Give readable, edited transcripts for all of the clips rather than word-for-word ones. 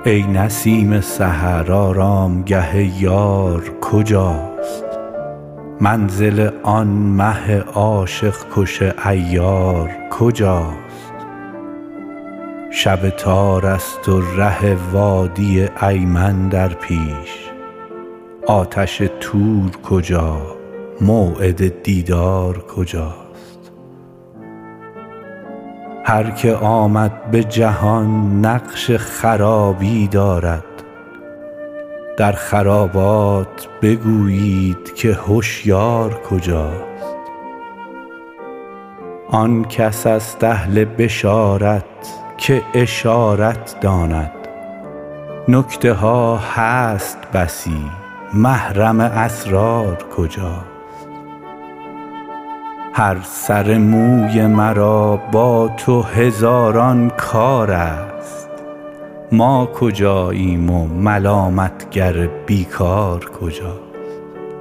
ای نسیم سحر آرامگه یار کجاست؟ منزل آن مه عاشق کش عیار کجاست؟ شب تار است و ره وادی ایمن در پیش، آتش طور کجا موعد دیدار کجاست؟ هر که آمد به جهان نقش خرابی دارد، در خرابات بگویید که هوشیار کجاست؟ آن کس است اهل بشارت که اشارت داند، نکته ها هست بسی محرم اسرار کجاست؟ هر سر موی مرا با تو هزاران کار است، ما کجاییم و ملامتگر بیکار کجاست؟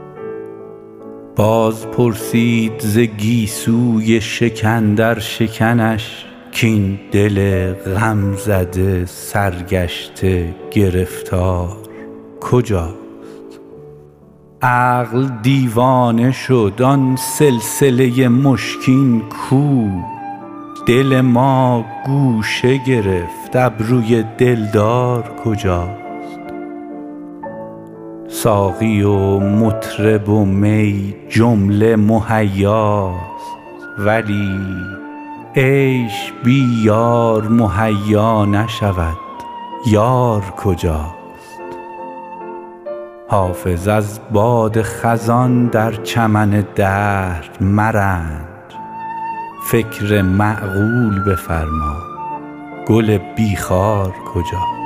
باز پرسید ز گیسوی شکن در شکنش، کاین دل غم زده سرگشته گرفتار کجاست؟ عقل دیوانه شد آن سلسله مشکین کو، دل ما گوشه گرفت ابروی دلدار کجاست؟ ساقی و مطرب و می جمله مهیاست، ولی عیش بی یار مهیا نشود، یار کجاست؟ حافظ از باد خزان در چمن دهر مرنج، فکر معقول بفرما گل بیخار کجاست؟